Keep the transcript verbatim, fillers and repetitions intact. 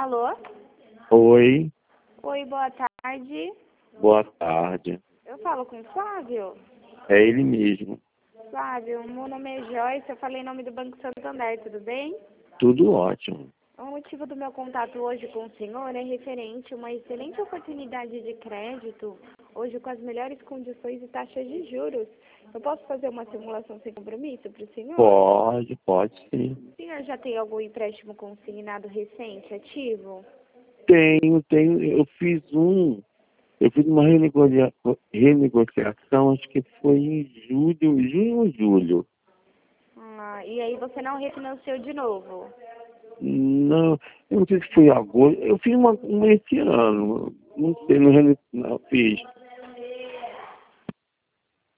Alô? Oi, Oi, boa tarde. boa tarde. Eu falo com o Flávio? É ele mesmo. Flávio, meu nome é Joyce, eu falei em nome do Banco Santander, tudo bem? Tudo ótimo. O motivo do meu contato hoje com o senhor é referente a uma excelente oportunidade de crédito, hoje com as melhores condições e taxas de juros. Eu posso fazer uma simulação sem compromisso para o senhor? Pode, pode sim. O senhor já tem algum empréstimo consignado recente, ativo? Tenho, tenho. Eu fiz um. Eu fiz uma renegocia- renegociação, acho que foi em julho, junho ou julho. Ah, e aí você não refinanciou de novo? Não, eu não sei se foi agosto. Eu fiz uma, uma esse ano. Não sei, não, rene- não fiz.